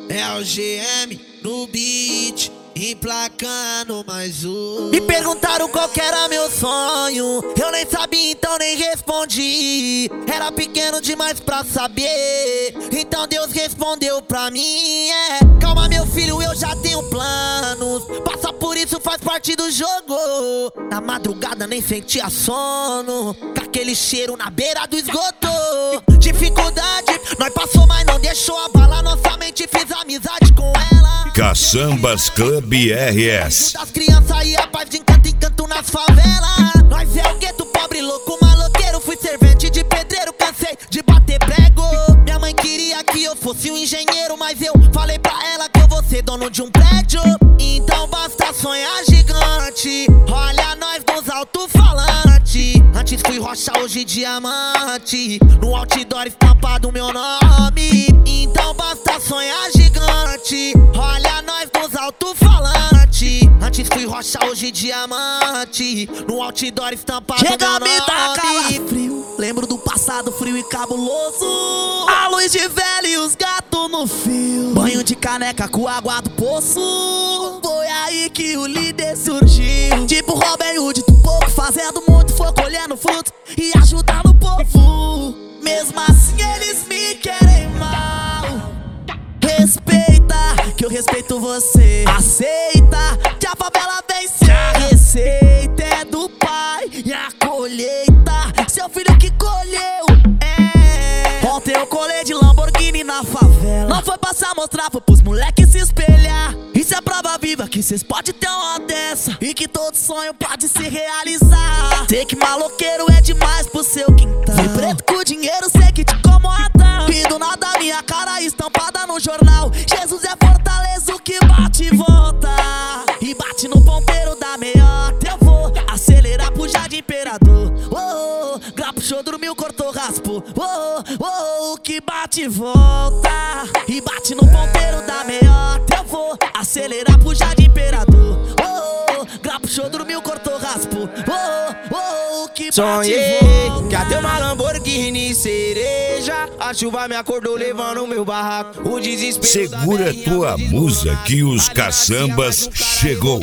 É o GM no beat, emplacando mais um. Me perguntaram qual que era meu sonho, eu nem sabia, então nem respondi. Era pequeno demais pra saber, então Deus respondeu pra mim. Calma meu filho, eu já tenho planos, passa por isso, faz parte do jogo. Na madrugada nem sentia sono, com aquele cheiro na beira do esgoto. Dificuldade, nós passou, mas não deixou abalar nossa mente, fiz amizade com ela. Caçambas Club RS. Das crianças e a paz de encanto em canto nas favelas. Nós é o gueto, pobre, louco, maloqueiro. Fui servente de pedreiro, cansei de bater prego. Minha mãe queria que eu fosse um engenheiro, mas eu falei pra ela que eu vou ser dono de um prédio. Então basta sonhar gigante, olha nós nos alto-falantes. Antes fui rocha, hoje diamante, no outdoor estampado meu nome. Então basta sonhar gigante, olha nós nos alto-falantes. Antes fui rocha, hoje diamante, no outdoor estampado meu nome. Chega, me dá calafrio, lembro do passado frio e cabuloso. A luz de velho e os gatos no fio, banho de caneca com água do poço. Foi aí que o líder surgiu, tipo Robin Hood, do pouco fazendo muito, foi colhendo frutos e ajudando o povo. Mesmo assim eles me querem mal. Respeita, que eu respeito você. Aceita, que a favela vence. A receita é do pai e a colheita seu filho que colheu. Ontem eu colei de Lamborghini na favela. Não foi passar mostrar, foi pros moleques se espelhar. Isso é prova viva que cês podem ter uma dessa e que todo sonho pode se realizar. Sei que maloqueiro é demais pro seu quintal. Vi preto com dinheiro, sei que te incomoda. E do nada minha cara estampada no jornal. Jesus é fortaleza, o que bate e volta. E bate no ponteiro da meiota. Eu vou acelerar pro Jardim Imperador. Oh, grapo, show, dormiu, cortou, raspou. O que bate e volta. E bate no ponteiro da meiota. Eu vou acelerar pro Jardim Imperador. Grapo, show, dormiu, cortou, raspou. O que bate e volta. Que até uma Lamborghini cereja, a chuva me acordou levando meu barraco. O desespero. Segura tua musa que os caçambas chegou.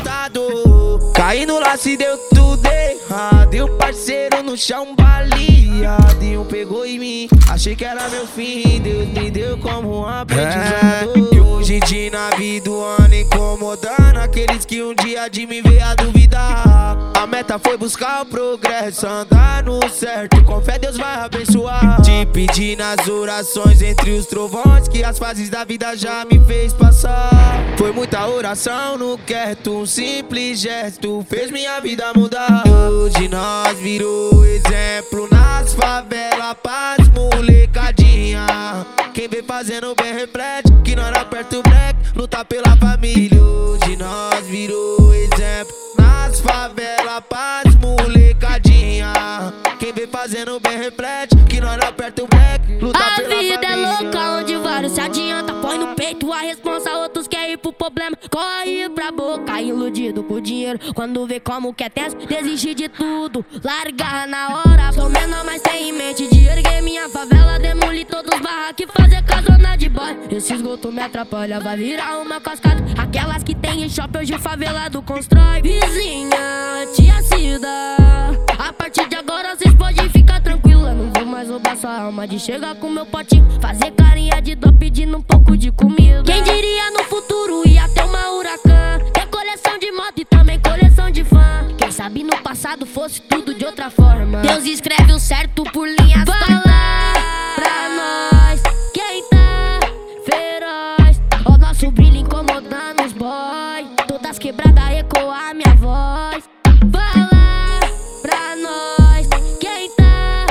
Caindo lá se deu tudo errado. E o parceiro no chão baleado. E um pegou em mim, achei que era meu fim. Deus me deu como um aprendizado. E hoje de nave do ano incomodando aqueles que um dia de me ver a duvidar. A meta foi buscar o progresso, andar no certo. Com fé Deus vai abençoar. Te pedir nas orações entre os trovões que as fases da vida já me fez passar. Foi muita oração no quieto, um simples gesto fez minha vida mudar. Hoje nós virou exemplo nas favelas, paz, molecadinha. Quem vem fazendo bem reflete que nós não aperta o break, luta pela família. Hoje nós virou exemplo nas favelas, paz, molecadinha. Quem vem fazendo bem reflete que nós não aperta o break, luta pela família. A vida é louca onde vários se adianta, põe no peito a responsa, outros querem ir pro problema. Corre pra boca, iludido por dinheiro. Quando vê como quer teste, desiste de tudo, larga na hora. Sou menor, mas tem em mente de erguer minha favela, demolir todos os barracos e fazer casona de boy. Esse esgoto me atrapalha, vai virar uma cascata. Aquelas que tem em shopping hoje o favelado constrói. Vizinha, tia Cida, a partir de agora vocês podem ficar tranquila. Não vou mais roubar sua alma de chegar com meu potinho, fazer carinha de dó pedindo um pouco de comida. Quem diria no futuro ia ter uma Huracan, ter coleção de moto e também coleção de fã. Quem sabe no passado fosse tudo de outra forma. Deus escreve o certo por linhas. Fala pra nós quem tá feroz. O nosso brilho incomodando os boys, todas quebradas ecoar minha voz. Fala pra nós quem tá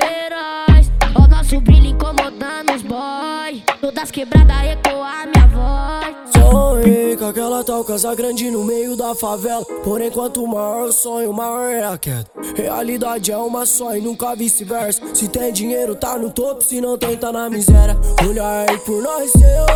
feroz. O nosso brilho incomodando os boys, todas quebradas ecoar minha voz. Sonhei com aquela tal casa grande no meio da favela. Porém, quanto maior o sonho, maior é a queda. Realidade é uma só e nunca vice-versa. Se tem dinheiro, tá no topo, se não tem, tá na miséria. Olha aí por nós,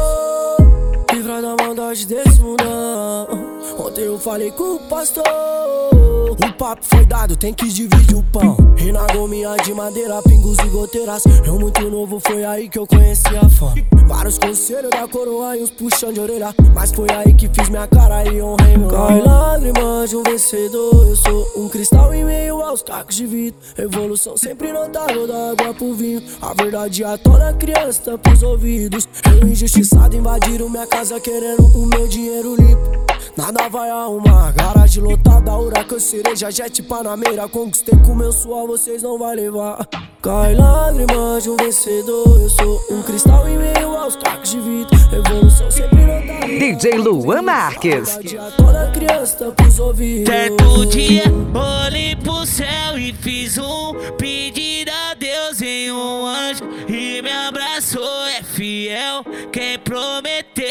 Senhor, livra da maldade desse mundão. Ontem eu falei com o pastor, O papo foi dado, tem que dividir o pão. E na gominha de madeira, pingos e goteiras. Eu muito novo, foi aí que eu conheci a fama. Vários conselhos da coroa e uns puxão de orelha. Mas foi aí que fiz minha cara e honrei meu nome. Cai lágrimas de um vencedor. Eu sou um cristal em meio aos cacos de vidro. Evolução sempre notável, da água pro vinho. A verdade atona criança, tampa os ouvidos. Eu injustiçado invadiram minha casa querendo o meu dinheiro limpo. Nada vai arrumar, garagem lotada, huracan, cereja, jet, panameira. Conquistei com meu suor, vocês não vai levar. Cai lágrimas de um vencedor. Eu sou um cristal em meio aos cacos de vidro. Evolução sempre notável. DJ Luan Marques. Toda criança tampa os ouvidos. Certo dia, olhei pro céu e fiz um pedido a Deus em um anjo. E me abraçou, é fiel quem prometeu.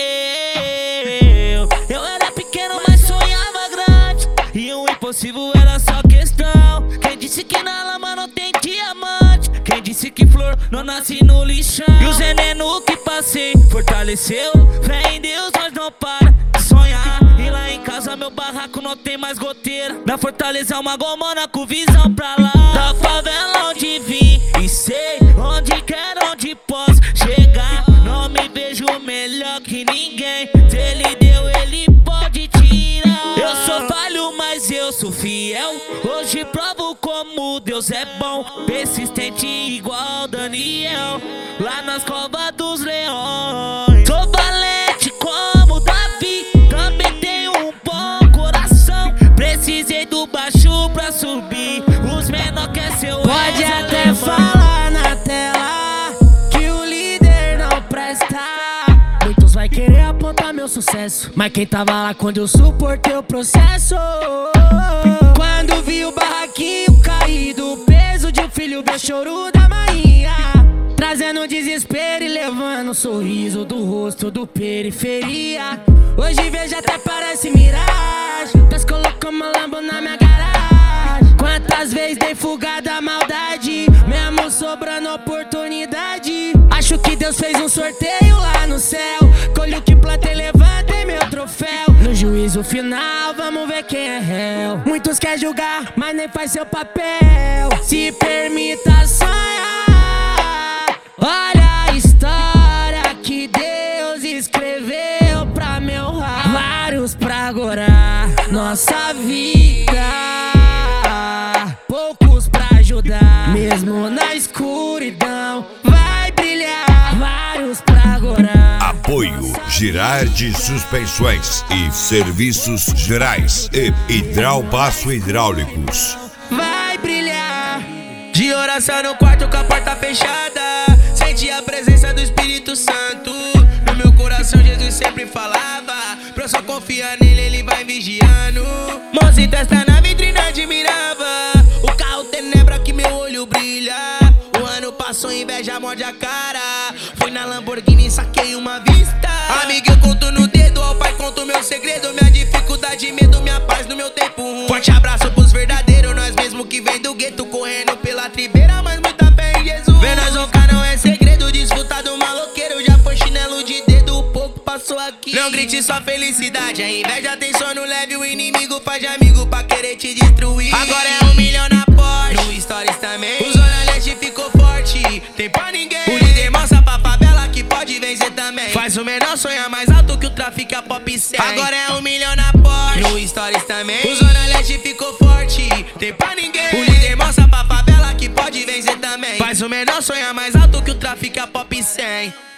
Eu era pequeno, mas sonhava grande. E o impossível era só questão. Quem disse que na lama não tem diamante? Quem disse que flor não nasce no lixão? E o veneno que passei fortaleceu. Fé em Deus, nós não para de sonhar. E lá em casa meu barraco não tem mais goteira. Na Fortaleza é uma gomona com visão pra lá. Da favela onde vim e sei onde quero, onde posso chegar. Não me vejo melhor que ninguém. Se ele deu, ele pode tirar. Eu sou falho, mas eu sou fiel. Hoje provo como Deus é bom. Persistente igual Daniel, lá nas covas dos leões. Sou valente como Davi, também tenho um bom coração. Precisei do baixo pra subir, os menor quer ser o Pode até falar na tela que o líder não presta. Muitos vai querer apontar meu sucesso, mas quem tava lá quando eu suportei o processo? Quando vi o barraquinho caído, o peso de um filho, ver choro da mainha, trazendo desespero e levando um sorriso do rosto do periferia. Hoje vejo até parece miragem, Deus colocou uma Lambo na minha garagem. Quantas vezes dei fuga da maldade, mesmo sobrando oportunidade. Acho que Deus fez um sorteio lá no céu, colho o que plantei, levantei meu troféu. No juízo final, vamos ver quem é réu. Muitos querem julgar, mas nem faz seu papel. Se permita sonhar, olha a história que Deus escreveu pra me honrar. Vários pra agorar nossa vida, poucos pra ajudar. Mesmo na escuridão vai brilhar. Vários pra agorar. Apoio Girardi Suspensões e Serviços Gerais e Hidralbaço Hidráulicos. Vai brilhar. De oração no quarto com a porta fechada, senti a presença do Espírito Santo. No meu coração Jesus sempre falava, pra eu só confiar nele, ele vai vigiando. Mãos e testa na vitrine admirava, o carro tenebra que meu olho brilha. O ano passou, inveja morde a cara. Fui na Lamborghini, saquei uma vista. Amigo, eu conto no dedo, ao pai conto meu segredo. Minha dificuldade, medo, minha paz no meu tempo ruim. Forte abraço pros verdadeiros, nós mesmo que vem do gueto, correndo pela tribeira, mas muita fé em Jesus. Ver nós roncar não é segredo, desfrutar do maloqueiro. Já foi chinelo de dedo, o pouco passou aqui. Não grite sua felicidade, a inveja tem sono leve. O inimigo faz de amigo pra querer te destruir. Agora é 1 milhão na Porsche, no Stories também. O Zona Leste ficou forte, tem pra ninguém. O líder mostra pra favela que pode vencer também. Faz o menor sonhar mais alto que o tráfico, a pop 100. Agora é 1 milhão na Porsche, no Stories também. O Zona Leste ficou forte, tem pra ninguém. O líder mostra pra favela que pode vencer também. Faz o menor sonhar mais alto que o tráfico, a pop 100.